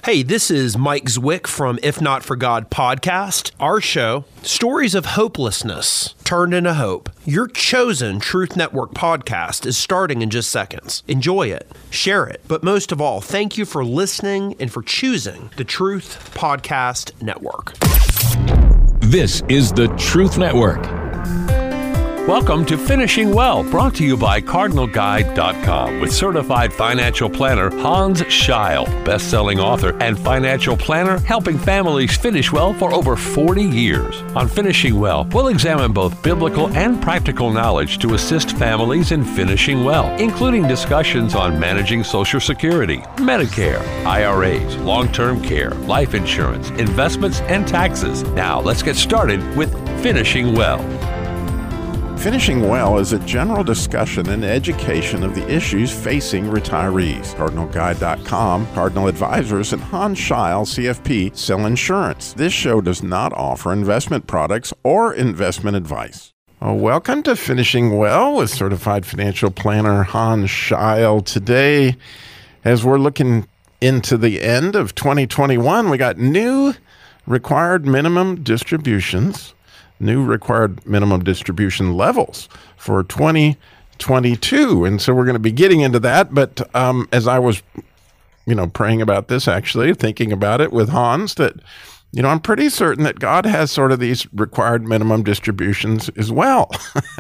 Hey, this is Mike Zwick from If Not For God podcast. Our show, stories of hopelessness turned into hope. Your chosen Truth Network podcast is starting in just seconds. Enjoy it, share it, but most of all, thank you for listening and for choosing the Truth Podcast Network. This is the Truth Network. Welcome to Finishing Well, brought to you by CardinalGuide.com with certified financial planner Hans Scheil, best-selling author and financial planner helping families finish well for over 40 years. On Finishing Well, we'll examine both biblical and practical knowledge to assist families in finishing well, including discussions on managing Social Security, Medicare, IRAs, long-term care, life insurance, investments, and taxes. Now, let's get started with Finishing Well. Finishing Well is a general discussion and education of the issues facing retirees. CardinalGuide.com, Cardinal Advisors, and Hans Scheil, CFP, sell insurance. This show does not offer investment products or investment advice. Welcome to Finishing Well with certified financial planner Hans Scheil. Today, as we're looking into the end of 2021, we got new required minimum distributions. New required minimum distribution levels for 2022. And so we're going to be getting into that. But as I was, praying about this, actually, thinking about it with Hans, that, I'm pretty certain that God has sort of these required minimum distributions as well.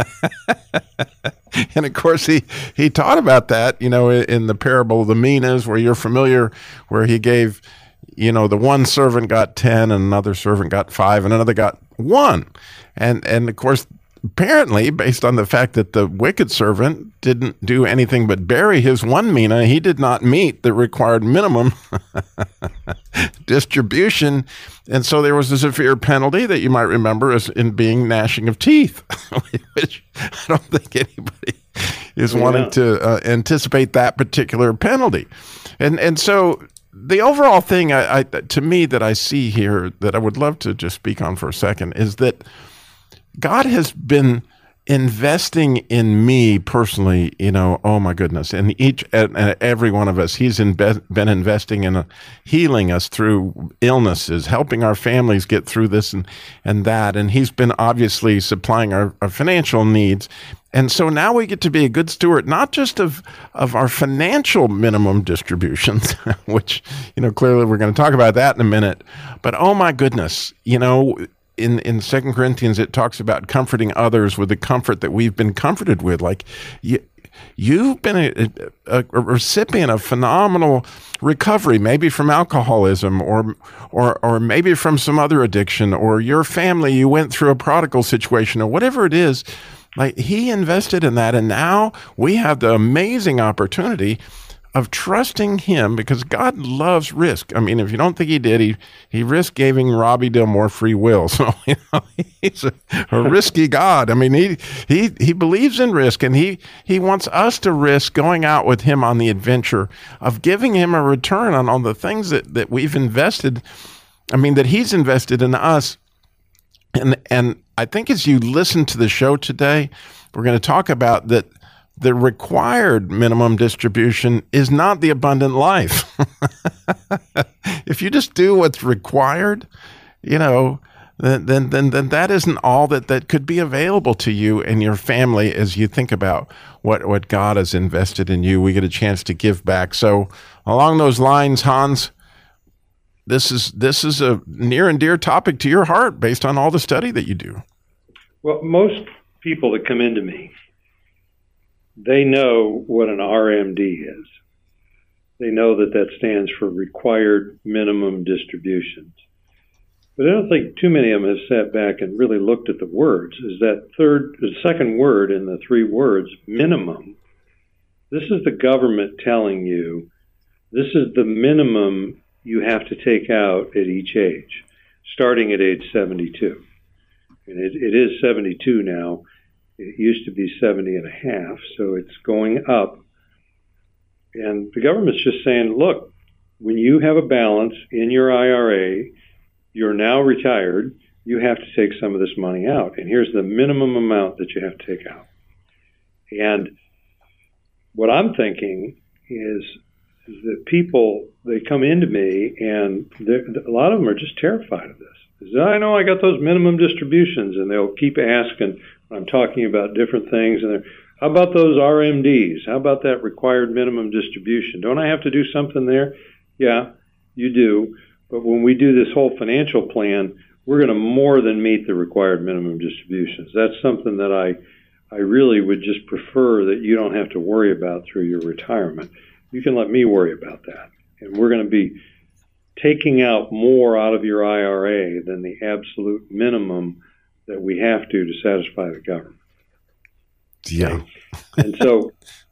And of course, he taught about that, in the parable of the minas, where you're familiar, where he gave, the one servant got 10 and another servant got 5 and another got 1. And of course, apparently, based on the fact that the wicked servant didn't do anything but bury his 1 mina, he did not meet the required minimum distribution. And so there was a severe penalty that you might remember as in being gnashing of teeth, which I don't think anybody is wanting to anticipate that particular penalty. And so the overall thing, to me, that I see here that I would love to just speak on for a second is that God has been investing in me personally, oh my goodness, and every one of us, he's been investing in healing us through illnesses, helping our families get through this and that, and he's been obviously supplying our financial needs. And so now we get to be a good steward, not just of our financial minimum distributions, which, clearly we're going to talk about that in a minute. But oh my goodness, in 2 Corinthians, it talks about comforting others with the comfort that we've been comforted with. Like you've been a recipient of phenomenal recovery, maybe from alcoholism or maybe from some other addiction, or your family, you went through a prodigal situation or whatever it is. Like he invested in that, and now we have the amazing opportunity of trusting him because God loves risk. I mean, if you don't think he did, he risked giving Robbie Dilmore free will. So he's a risky God. I mean, he believes in risk, and he wants us to risk going out with him on the adventure of giving him a return on all the things that we've invested. I mean, that he's invested in us. And I think as you listen to the show today, we're going to talk about that the required minimum distribution is not the abundant life. If you just do what's required, then that isn't all that could be available to you and your family as you think about what God has invested in you. We get a chance to give back. So along those lines, Hans, this is a near and dear topic to your heart based on all the study that you do. Well, most people that come into me, they know what an RMD is. They know that stands for required minimum distributions. But I don't think too many of them have sat back and really looked at the words. Is the second word in the 3 words, minimum. This is the government telling you this is the minimum you have to take out at each age, starting at age 72. And it is 72 now. It used to be 70 and a half, so it's going up. And the government's just saying, look, when you have a balance in your IRA, you're now retired, you have to take some of this money out. And here's the minimum amount that you have to take out. And what I'm thinking is is that people, they come into me and a lot of them are just terrified of this. I know I got those minimum distributions, and they'll keep asking when I'm talking about different things. And how about those RMDs? How about that required minimum distribution? Don't I have to do something there? Yeah, you do. But when we do this whole financial plan, we're going to more than meet the required minimum distributions. That's something that I really would just prefer that you don't have to worry about through your retirement. You can let me worry about that. And we're going to be taking out more out of your IRA than the absolute minimum that we have to satisfy the government. Yeah. And so,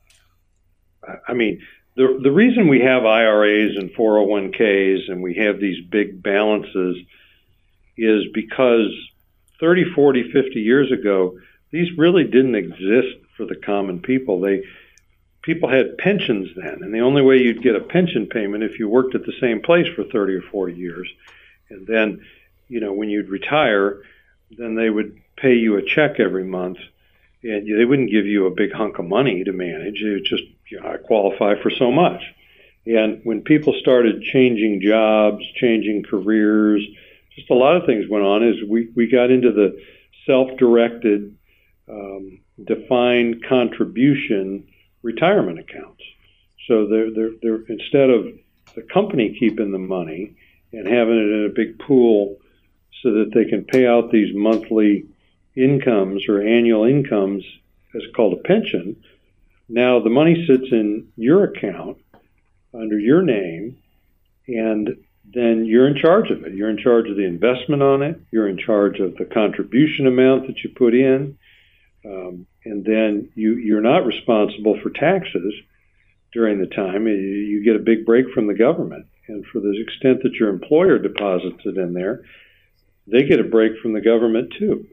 I mean, the reason we have IRAs and 401ks and we have these big balances is because 30, 40, 50 years ago, these really didn't exist for the common people. People had pensions then, and the only way you'd get a pension payment if you worked at the same place for 30 or 40 years. And then, when you'd retire, then they would pay you a check every month, and they wouldn't give you a big hunk of money to manage. It was just, I qualify for so much. And when people started changing jobs, changing careers, just a lot of things went on as we got into the self-directed, defined contribution retirement accounts. So they're instead of the company keeping the money and having it in a big pool so that they can pay out these monthly incomes or annual incomes, as called a pension, now the money sits in your account under your name, and then you're in charge of it. You're in charge of the investment on it. You're in charge of the contribution amount that you put in. And then you're not responsible for taxes during the time. You get a big break from the government. And for the extent that your employer deposits it in there, they get a break from the government too.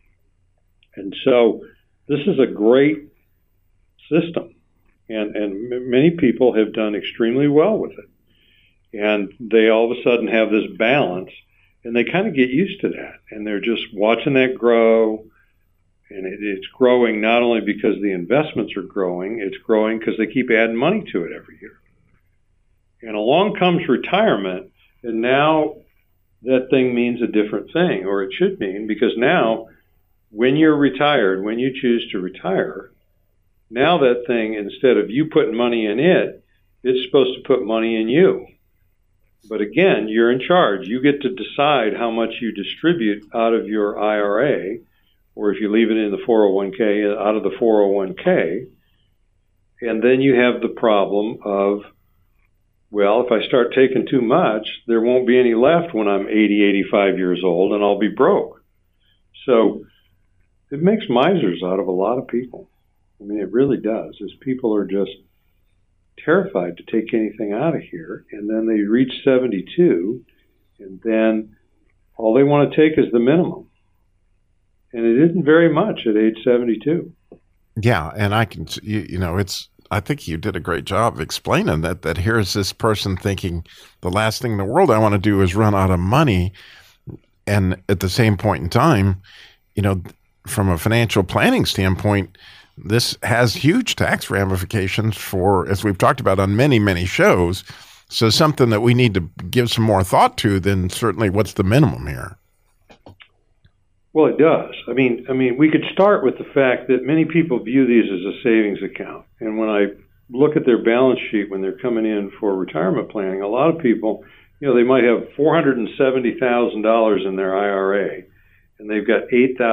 And so this is a great system. And many people have done extremely well with it. And they all of a sudden have this balance, and they kind of get used to that. And they're just watching that grow. And it's growing not only because the investments are growing, it's growing because they keep adding money to it every year. And along comes retirement, and now that thing means a different thing, or it should mean, because now when you're retired, when you choose to retire, now that thing, instead of you putting money in it, it's supposed to put money in you. But again, you're in charge. You get to decide how much you distribute out of your IRA, or if you leave it in the 401k, out of the 401k. And then you have the problem of, well, if I start taking too much, there won't be any left when I'm 80, 85 years old, and I'll be broke. So it makes misers out of a lot of people. I mean, it really does, as people are just terrified to take anything out of here. And then they reach 72, and then all they want to take is the minimum. And it isn't very much at age 72. Yeah, and I can, I think you did a great job of explaining that here's this person thinking the last thing in the world I want to do is run out of money. And at the same point in time, from a financial planning standpoint, this has huge tax ramifications for, as we've talked about on many, many shows. So something that we need to give some more thought to than certainly what's the minimum here. Well, it does. I mean, we could start with the fact that many people view these as a savings account. And when I look at their balance sheet when they're coming in for retirement planning, a lot of people, they might have $470,000 in their IRA, and they've got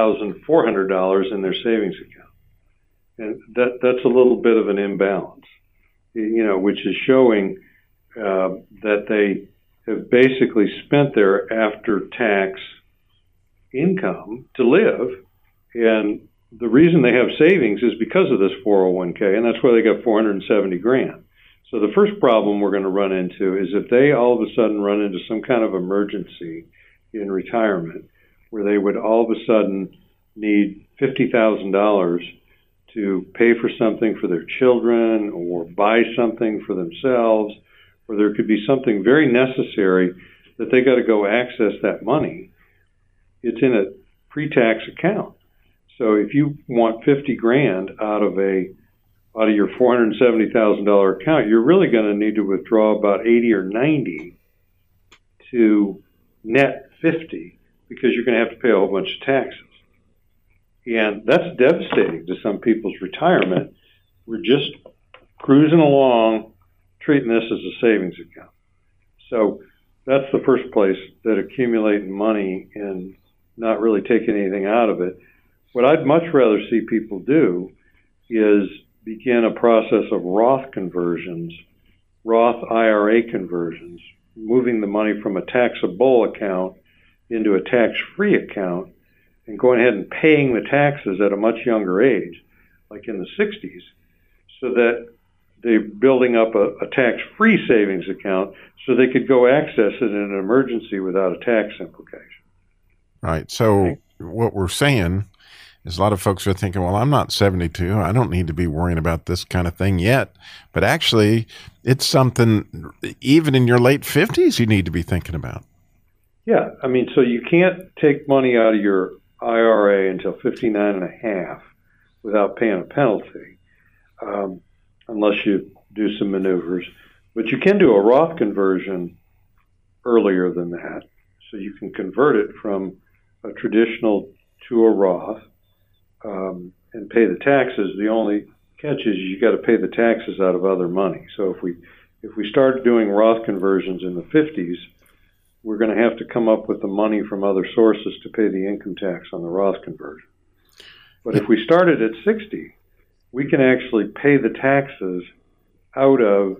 $8,400 in their savings account. And that's a little bit of an imbalance, which is showing that they have basically spent their after-tax income to live, and the reason they have savings is because of this 401k, and that's why they got $470,000. So the first problem we're going to run into is if they all of a sudden run into some kind of emergency in retirement where they would all of a sudden need $50,000 to pay for something for their children or buy something for themselves, or there could be something very necessary that they got to go access that money. It's in a pre-tax account. So if you want $50,000 out of a out of your $470,000 account, you're really going to need to withdraw about 80 or 90 to net 50, because you're going to have to pay a whole bunch of taxes. And that's devastating to some people's retirement. We're just cruising along, treating this as a savings account. So that's the first place, that accumulating money and not really taking anything out of it. What I'd much rather see people do is begin a process of Roth conversions, Roth IRA conversions, moving the money from a taxable account into a tax-free account, and going ahead and paying the taxes at a much younger age, like in the 60s, so that they're building up a tax-free savings account so they could go access it in an emergency without a tax implication. Right. So what we're saying is a lot of folks are thinking, well, I'm not 72. I don't need to be worrying about this kind of thing yet. But actually, it's something even in your late 50s you need to be thinking about. Yeah. I mean, so you can't take money out of your IRA until 59 and a half without paying a penalty, unless you do some maneuvers. But you can do a Roth conversion earlier than that. So you can convert it from a traditional to a Roth, and pay the taxes. The only catch is you got to pay the taxes out of other money. So if we start doing Roth conversions in the 50s, we're going to have to come up with the money from other sources to pay the income tax on the Roth conversion. But if we started at 60, we can actually pay the taxes out of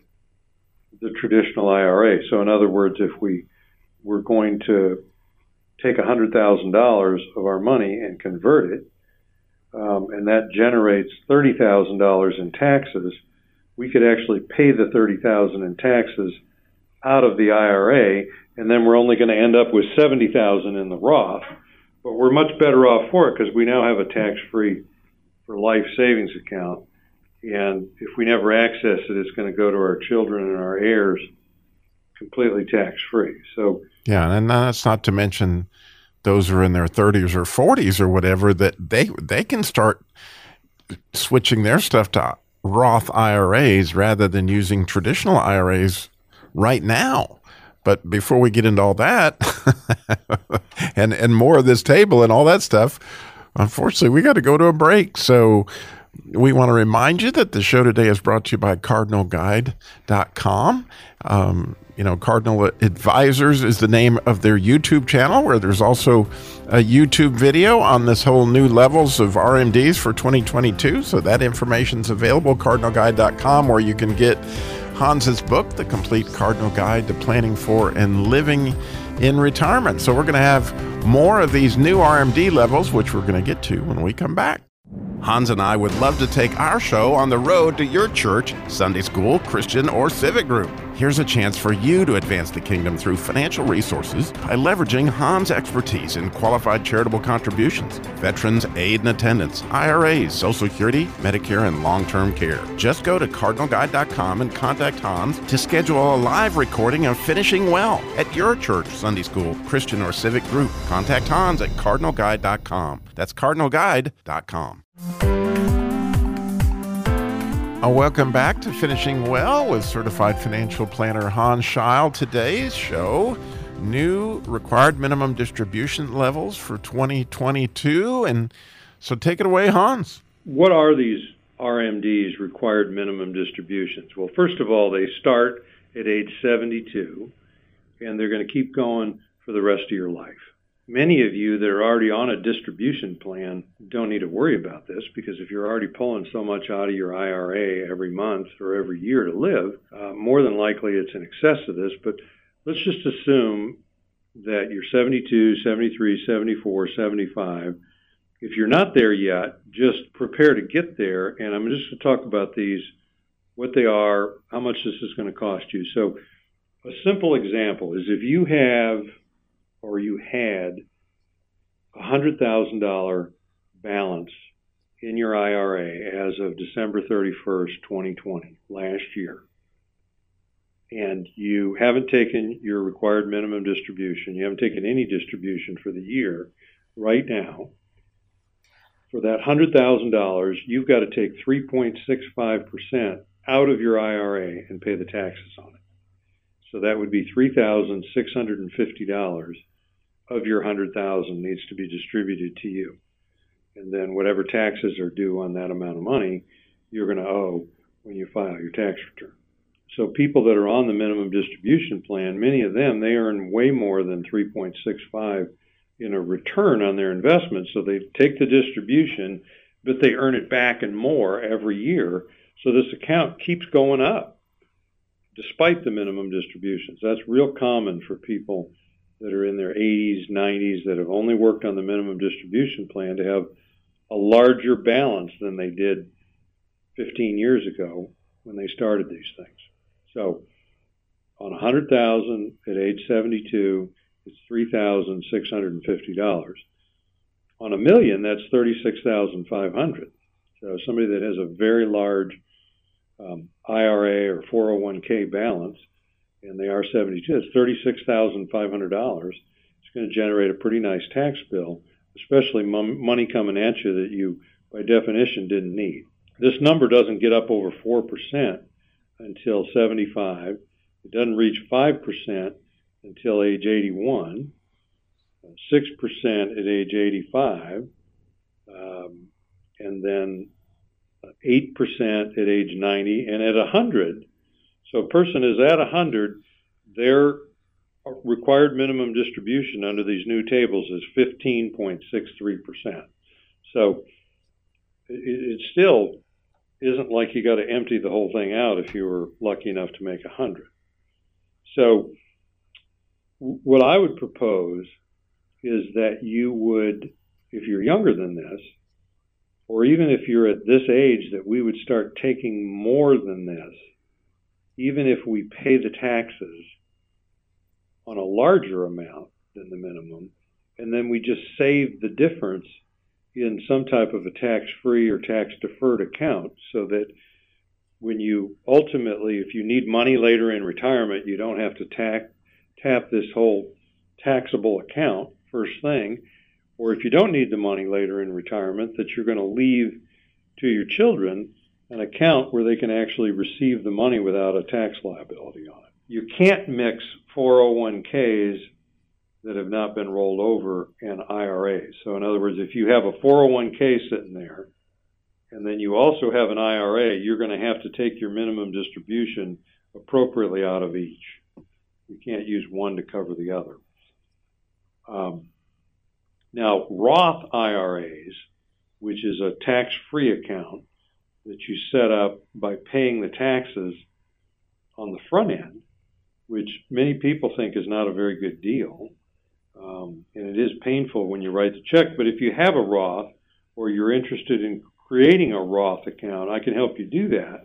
the traditional IRA. So in other words, if we're going to take $100,000 of our money and convert it, and that generates $30,000 in taxes, we could actually pay the $30,000 in taxes out of the IRA, and then we're only going to end up with $70,000 in the Roth. But we're much better off for it because we now have a tax-free for life savings account, and if we never access it, it's going to go to our children and our heirs completely tax-free. So yeah, and that's not to mention those who are in their 30s or 40s or whatever, that they can start switching their stuff to Roth IRAs rather than using traditional IRAs right now. But before we get into all that and more of this table and all that stuff, unfortunately, we got to go to a break. So we want to remind you that the show today is brought to you by CardinalGuide.com. Cardinal Advisors is the name of their YouTube channel, where there's also a YouTube video on this whole new levels of RMDs for 2022. So that information's available, CardinalGuide.com, where you can get Hans's book, The Complete Cardinal Guide to Planning for and Living in Retirement. So we're going to have more of these new RMD levels, which we're going to get to when we come back. Hans and I would love to take our show on the road to your church, Sunday school, Christian, or civic group. Here's a chance for you to advance the kingdom through financial resources by leveraging Hans' expertise in qualified charitable contributions, veterans aid and attendance, IRAs, Social Security, Medicare, and long-term care. Just go to CardinalGuide.com and contact Hans to schedule a live recording of Finishing Well at your church, Sunday school, Christian, or civic group. Contact Hans at CardinalGuide.com. That's CardinalGuide.com. Welcome back to Finishing Well with Certified Financial Planner Hans Scheil. Today's show, new required minimum distribution levels for 2022. And so take it away, Hans. What are these RMDs, required minimum distributions? Well, first of all, they start at age 72, and they're going to keep going for the rest of your life. Many of you that are already on a distribution plan don't need to worry about this, because if you're already pulling so much out of your IRA every month or every year to live, more than likely it's in excess of this. But let's just assume that you're 72, 73, 74, 75. If you're not there yet, just prepare to get there. And I'm just going to talk about these, what they are, how much this is going to cost you. So a simple example is if you have or you had $100,000 balance in your IRA as of December 31st, 2020, last year, and you haven't taken your required minimum distribution, you haven't taken any distribution for the year right now, For that $100,000, you've got to take 3.65% out of your IRA and pay the taxes on it. So that would be $3,650 of your $100,000 needs to be distributed to you. And then whatever taxes are due on that amount of money, you're going to owe when you file your tax return. So people that are on the minimum distribution plan, many of them, they earn way more than 3.65 in a return on their investment. So they take the distribution, but they earn it back and more every year. So this account keeps going up despite the minimum distributions. That's real common for people that are in their 80s, 90s, that have only worked on the minimum distribution plan to have a larger balance than they did 15 years ago when they started these things. So on $100,000 at age 72, it's $3,650. On $1 million, that's $36,500. So somebody that has a very large IRA or 401k balance, and they are 72, it's $36,500. It's going to generate a pretty nice tax bill, especially money coming at you that you, by definition, didn't need. This number doesn't get up over 4% until 75. It doesn't reach 5% until age 81, 6% at age 85, and then 8% at age 90, and at 100. So a person is at 100, their required minimum distribution under these new tables is 15.63%. So it still isn't like you got to empty the whole thing out if you were lucky enough to make 100. So what I would propose is that you would, if you're younger than this, or even if you're at this age, that we would start taking more than this, even if we pay the taxes on a larger amount than the minimum, and then we just save the difference in some type of a tax-free or tax-deferred account, so that when you ultimately, if you need money later in retirement, you don't have to tap this whole taxable account first thing, or if you don't need the money later in retirement, that you're going to leave to your children an account where they can actually receive the money without a tax liability on it. You can't mix 401ks that have not been rolled over and IRAs. So in other words, if you have a 401k sitting there, and then you also have an IRA, you're going to have to take your minimum distribution appropriately out of each. You can't use one to cover the other. Now, Roth IRAs, which is a tax-free account that you set up by paying the taxes on the front end, which many people think is not a very good deal, and it is painful when you write the check. But if you have a Roth, or you're interested in creating a Roth account, I can help you do that.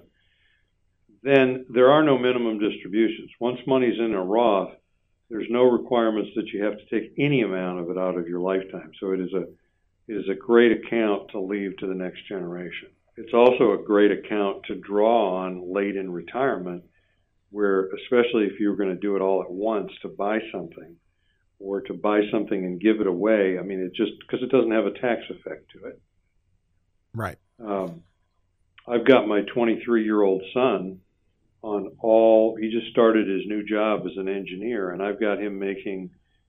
Then there are no minimum distributions. Once money's in a Roth, there's no requirements that you have to take any amount of it out of your lifetime. So it is a great account to leave to the next generation. It's also a great account to draw on late in retirement, where, especially if you're going to do it all at once to buy something, or to buy something and give it away. I mean, it just, because it doesn't have a tax effect to it. Right. I've got my 23-year-old son he just started his new job as an engineer, and I've got him making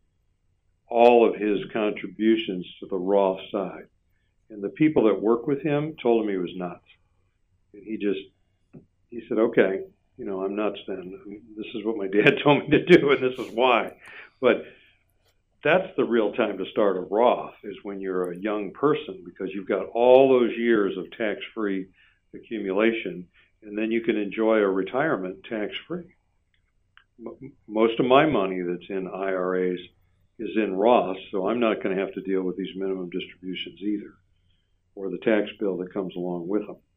all of his contributions to the Roth side. And the people that work with him told him he was nuts. And he said, okay, I'm nuts then. This is what my dad told me to do, and this is why. But that's the real time to start a Roth, is when you're a young person, because you've got all those years of tax-free accumulation, and then you can enjoy a retirement tax-free. Most of my money that's in IRAs is in Roths, so I'm not going to have to deal with these minimum distributions either, or the tax bill that comes along with them.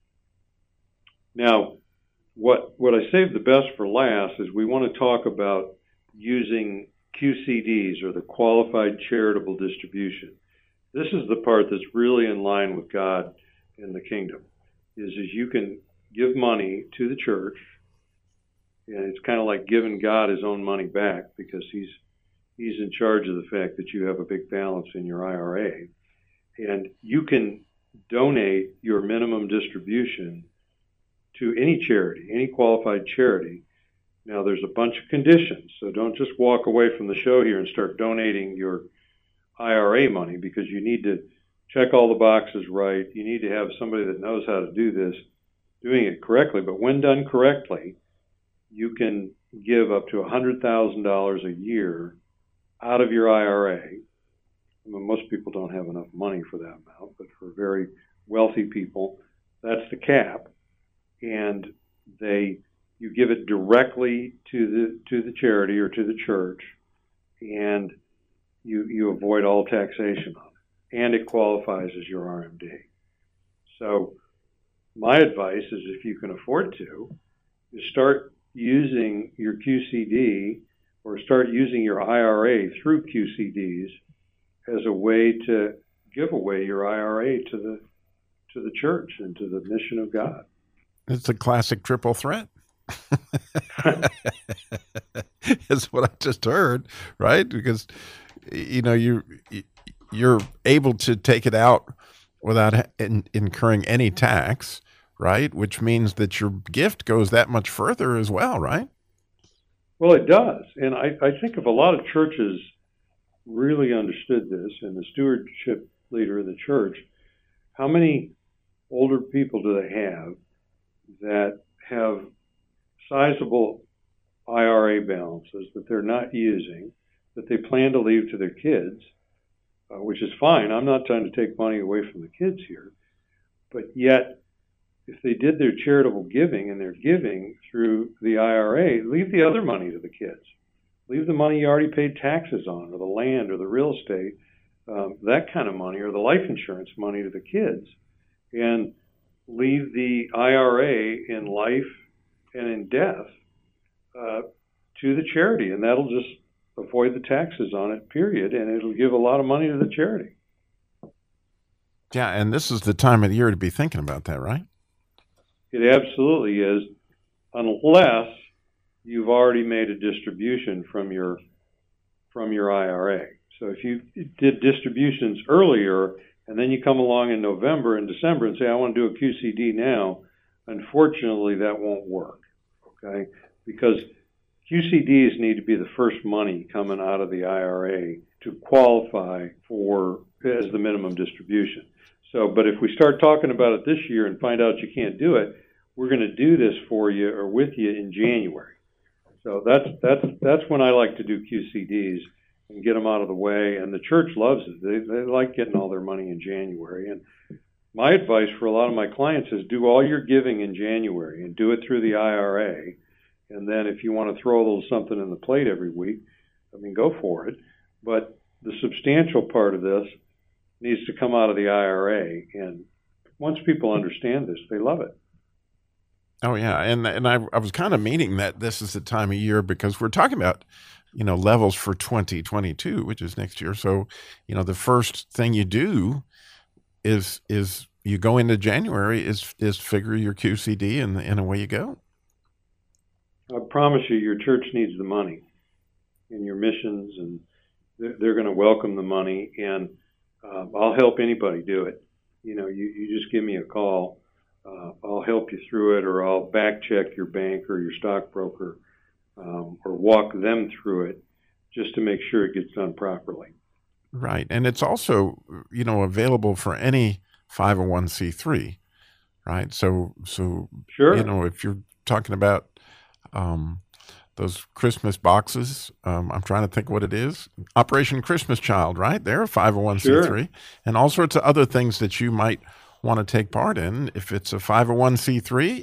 Now, what I saved the best for last is we want to talk about using QCDs, or the Qualified Charitable Distribution. This is the part that's really in line with God and the kingdom, is you can give money to the church, and it's kind of like giving God his own money back, because he's in charge of the fact that you have a big balance in your IRA. And you can donate your minimum distribution to any charity, any qualified charity. Now, there's a bunch of conditions, so don't just walk away from the show here and start donating your IRA money, because you need to check all the boxes right. You need to have somebody that knows how to do this, doing it correctly. But when done correctly, you can give up to $100,000 a year out of your IRA. I mean, most people don't have enough money for that amount, but for very wealthy people, that's the cap. And you give it directly to the charity or to the church, and you avoid all taxation on it, and it qualifies as your RMD. So my advice is, if you can afford to, is start using your QCD or start using your IRA through QCDs as a way to give away your IRA to the church and to the mission of God. It's a classic triple threat. Is what I just heard, right? Because you're able to take it out without incurring any tax, right? Which means that your gift goes that much further as well, right? Well, it does. And I think if a lot of churches really understood this, and the stewardship leader of the church, how many older people do they have that have sizable IRA balances that they're not using, that they plan to leave to their kids, which is fine. I'm not trying to take money away from the kids here. But yet, if they did their charitable giving and they're giving through the IRA, leave the other money to the kids. Leave the money you already paid taxes on, or the land, or the real estate, that kind of money, or the life insurance money to the kids, and leave the IRA in life and in death to the charity, and that'll just avoid the taxes on it, period, and it'll give a lot of money to the charity. Yeah, and this is the time of the year to be thinking about that, right? It absolutely is, unless you've already made a distribution from your IRA. So if you did distributions earlier, and then you come along in November and December and say, I want to do a QCD now, unfortunately, that won't work, okay? Because QCDs need to be the first money coming out of the IRA to qualify for as the minimum distribution. So, but if we start talking about it this year and find out you can't do it, we're going to do this for you or with you in January. So that's when I like to do QCDs and get them out of the way. And the church loves it. They like getting all their money in January. And my advice for a lot of my clients is do all your giving in January and do it through the IRA. And then if you want to throw a little something in the plate every week, I mean, go for it. But the substantial part of this needs to come out of the IRA. And once people understand this, they love it. Oh, yeah. And I was kind of meaning that this is the time of year because we're talking about, levels for 2022, which is next year. So, the first thing you do is you go into January is figure your QCD and away you go. I promise you, your church needs the money and your missions, and they're going to welcome the money. And I'll help anybody do it. You just give me a call. I'll help you through it, or I'll back check your bank or your stockbroker, or walk them through it just to make sure it gets done properly. Right. And it's also, available for any 501c3, right? So sure. If you're talking about those Christmas boxes, I'm trying to think what it is. Operation Christmas Child, right? They're a 501c3, sure. And all sorts of other things that you might want to take part in. If it's a 501c3,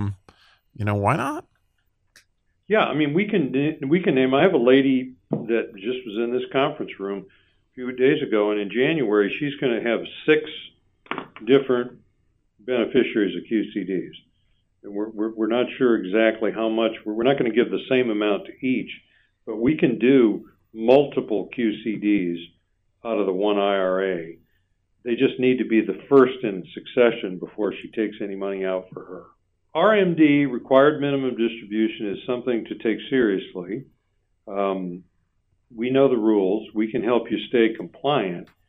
why not? Yeah, I mean, we can name. I have a lady that just was in this conference room a few days ago, and in January she's going to have 6 different beneficiaries of QCDs, and we're not sure exactly how much. We're not going to give the same amount to each, but we can do multiple QCDs out of the one IRA. They just need to be the first in succession before she takes any money out for her. RMD, required minimum distribution, is something to take seriously. We know the rules. We can help you stay compliant.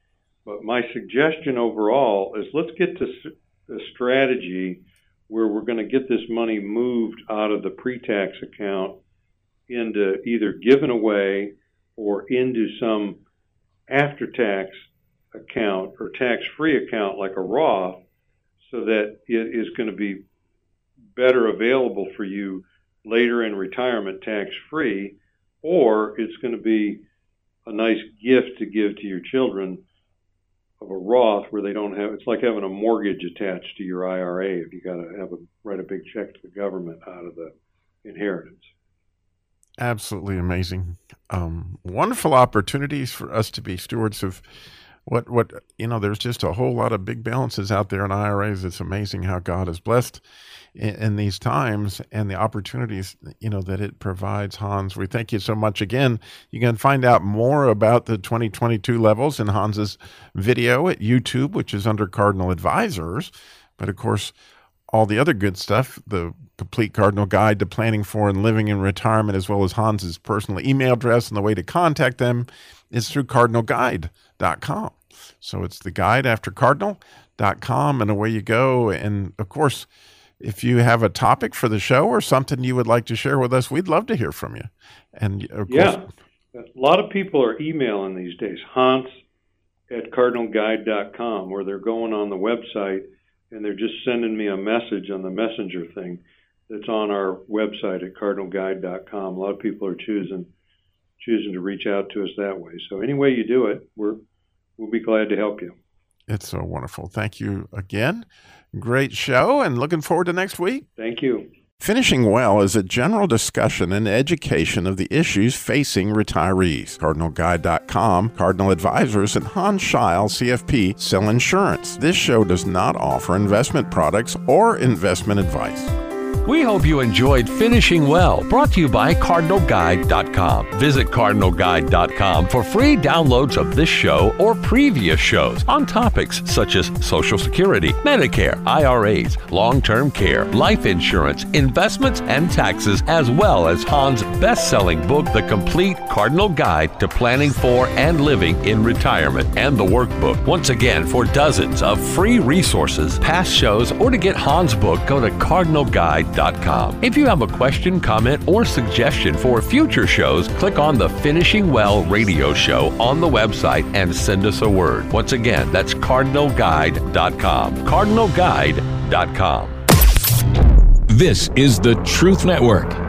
But my suggestion overall is let's get to a strategy where we're going to get this money moved out of the pre-tax account into either given away or into some after-tax account or tax-free account like a Roth, so that it is going to be better available for you later in retirement tax-free, or it's going to be a nice gift to give to your children of a Roth where they don't have, it's like having a mortgage attached to your IRA if you got to write a big check to the government out of the inheritance. Absolutely amazing. Wonderful opportunities for us to be stewards of what there's just a whole lot of big balances out there in IRAs. It's amazing how God has blessed in these times and the opportunities, that it provides. Hans, we thank you so much again. You can find out more about the 2022 levels in Hans's video at YouTube, which is under Cardinal Advisors. But of course, all the other good stuff, the complete Cardinal Guide to Planning for and Living in Retirement, as well as Hans's personal email address and the way to contact them is through cardinalguide.com. So it's the guide after cardinal.com, and away you go. And of course, if you have a topic for the show or something you would like to share with us, we'd love to hear from you. And of course, a lot of people are emailing these days, Hans@cardinalguide.com, where they're going on the website and they're just sending me a message on the messenger thing that's on our website at cardinalguide.com. A lot of people are choosing to reach out to us that way. So any way you do it, we'll be glad to help you. It's so wonderful. Thank you again. Great show, and looking forward to next week. Thank you. Finishing Well is a general discussion and education of the issues facing retirees. CardinalGuide.com, Cardinal Advisors, and Hans Scheil, CFP, sell insurance. This show does not offer investment products or investment advice. We hope you enjoyed Finishing Well, brought to you by CardinalGuide.com. Visit CardinalGuide.com for free downloads of this show or previous shows on topics such as Social Security, Medicare, IRAs, long-term care, life insurance, investments, and taxes, as well as Hans' best-selling book, The Complete Cardinal Guide to Planning for and Living in Retirement, and the workbook. Once again, for dozens of free resources, past shows, or to get Hans' book, go to CardinalGuide.com. If you have a question, comment, or suggestion for future shows, click on the Finishing Well radio show on the website and send us a word. Once again, that's CardinalGuide.com. CardinalGuide.com. This is the Truth Network.